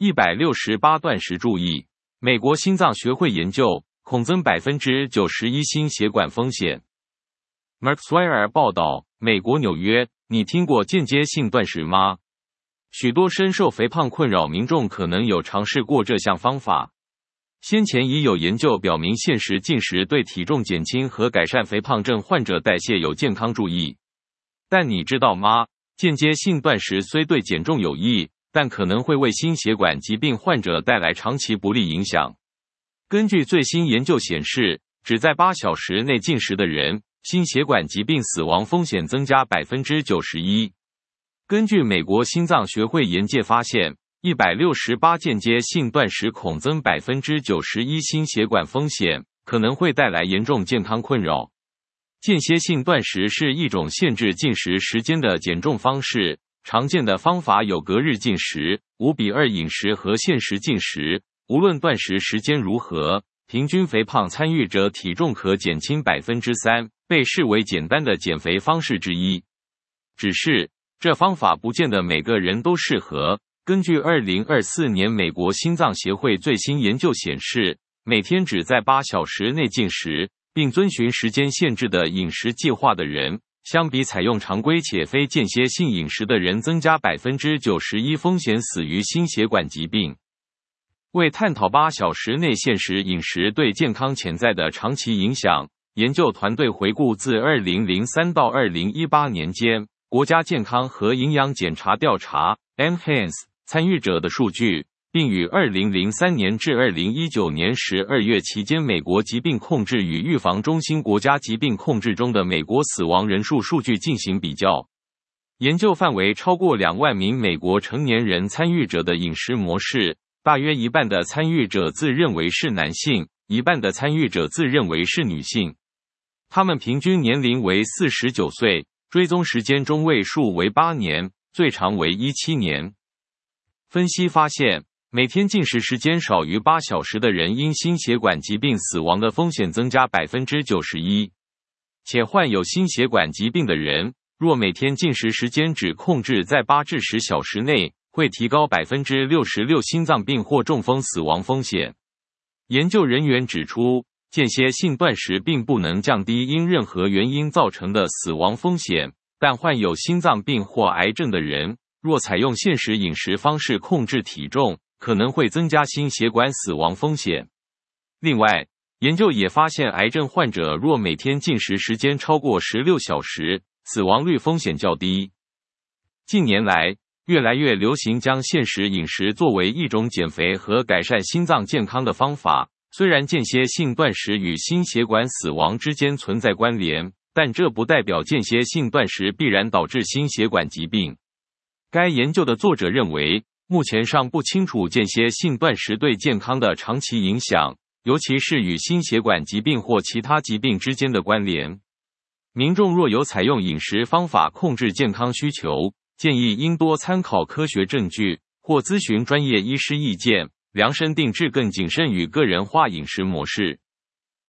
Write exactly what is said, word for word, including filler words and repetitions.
一百六十八断食注意，美国心脏学会研究恐增 百分之九十一 心血管风险。Mark Swire 报道，美国纽约，你听过间接性断食吗？许多深受肥胖困扰民众可能有尝试过这项方法。先前已有研究表明，限时进食对体重减轻和改善肥胖症患者代谢有健康注意。但你知道吗？间接性断食虽对减重有益，但可能会为心血管疾病患者带来长期不利影响。根据最新研究显示，只在八小时内进食的人，心血管疾病死亡风险增加 百分之九十一。根据美国心脏学会研究发现，一百六十八间接性断食恐增 百分之九十一 心血管风险，可能会带来严重健康困扰。间歇性断食是一种限制进食时间的减重方式，常见的方法有隔日进食、五比二饮食和限时进食。无论断食时间如何，平均肥胖参与者体重可减轻 百分之三， 被视为简单的减肥方式之一。只是，这方法不见得每个人都适合。根据二零二四年美国心脏协会最新研究显示，每天只在八小时内进食，并遵循时间限制的饮食计划的人，相比采用常规且非间歇性饮食的人，增加 百分之九十一 风险死于心血管疾病。为探讨八小时内限时饮食对健康潜在的长期影响，研究团队回顾自二零零三到二零一八年间国家健康和营养检查调查 （N H A C E） 参与者的数据，并与二零零三年至二零一九年十二月期间美国疾病控制与预防中心国家疾病控制中的美国死亡人数数据进行比较。研究范围超过两万名美国成年人参与者的饮食模式，大约一半的参与者自认为是男性，一半的参与者自认为是女性。他们平均年龄为四十九岁，追踪时间中位数为八年，最长为十七年。分析发现，每天进食时间少于八小时的人，因心血管疾病死亡的风险增加 百分之九十一。且患有心血管疾病的人，若每天进食时间只控制在八至十小时内，会提高 百分之六十六 心脏病或中风死亡风险。研究人员指出，间歇性断食并不能降低因任何原因造成的死亡风险，但患有心脏病或癌症的人，若采用限时饮食方式控制体重，可能会增加心血管死亡风险。另外，研究也发现，癌症患者若每天进食时间超过十六小时，死亡率风险较低。近年来，越来越流行将限时饮食作为一种减肥和改善心脏健康的方法。虽然间歇性断食与心血管死亡之间存在关联，但这不代表间歇性断食必然导致心血管疾病。该研究的作者认为，目前尚不清楚间歇性断食对健康的长期影响，尤其是与心血管疾病或其他疾病之间的关联。民众若有采用饮食方法控制健康需求，建议应多参考科学证据，或咨询专业医师意见，量身定制更谨慎与个人化饮食模式。